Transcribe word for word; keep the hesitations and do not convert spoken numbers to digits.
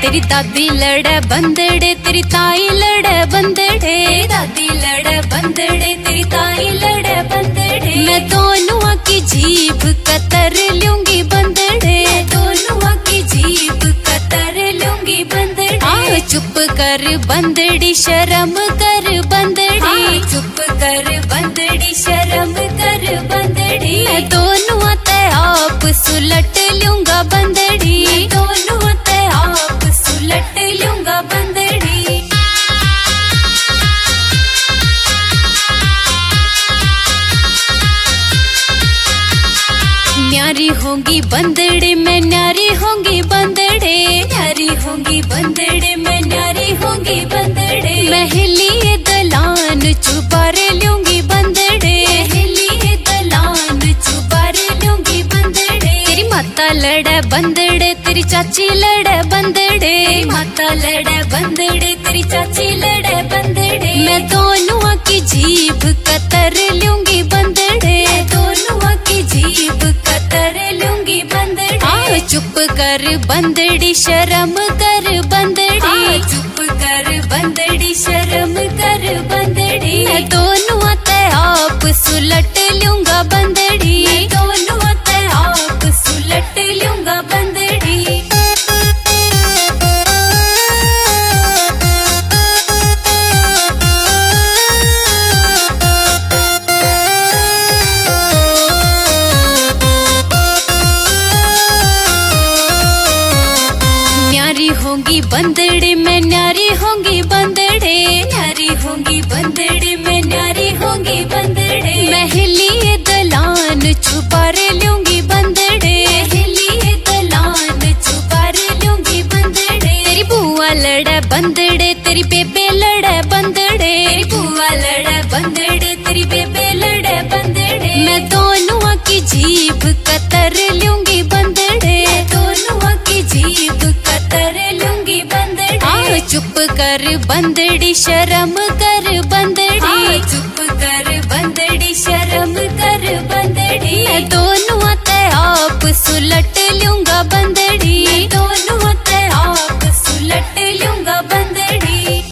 तेरी दादी लड़े बंदड़े तेरी ताई लड़े बंदड़े, दादी लड़े बंदड़े तेरी ताई लड़े बंदड़े। मैं दोनों की जीभ कतर लूंगी बंदड़े, दोनों की जीभ कतर लूंगी बंदड़े। आ चुप कर बंदड़ी शर्म कर बंदड़ी, चुप कर बंदड़ी शर्म कर बंदड़ी। मैं दोनों ते आप सुलट लूंगा बंदड़ी, दोनों ते आप सुलट लूंगा बंदड़ी। न्यारी होंगी बंदड़े मैं न्यारी होंगी बंदड़े, न्यारी होंगी बंदड़े मैं न्यारी होंगी बंदड़े। महली दलान चुबारे लूंगी बंदड़े, महली दलान चुबारे लूंगी बंदड़े। तेरी माता लड़े बंदड़े तेरी चाची लड़े बंदड़े, माता लड़े बंदड़े तेरी चाची लड़े बंदड़े। मैं दोनों की जीभ कतर लूंगी बंदड़े, दोनों की जीभ कतर लूंगी बंदड़ी। आ चुप कर बंदड़ी शर्म कर बंदड़ी, चुप कर बंदड़ी शर्म कर बंदड़ी। मैं दोनों ते आप सुलट लूंगा बंदड़ी, दोनों ते आप सुलट लूंगा बंदड़ी। होंगी बंदड़े मैं न्यारी होंगी बंदड़े, न्यारी होंगी बंदड़े मैं न्यारी होंगी बंदड़े। महली दलान छुपारे लूंगी बंदड़े, महली दलान छुपारे लूंगी बंदड़े। तेरी बुआ लड़े बंदड़े तेरी बेबे लड़े बंदड़े, तेरी बुआ लड़े बंदड़े तेरी बेबे लड़े बंदड़े। मैं दोनों की जीभ कतर लूंगी बंदड़े, दोनों की जीभ कतर लूंगी बंदड़ी। आ चुप कर बंदड़ी शर्म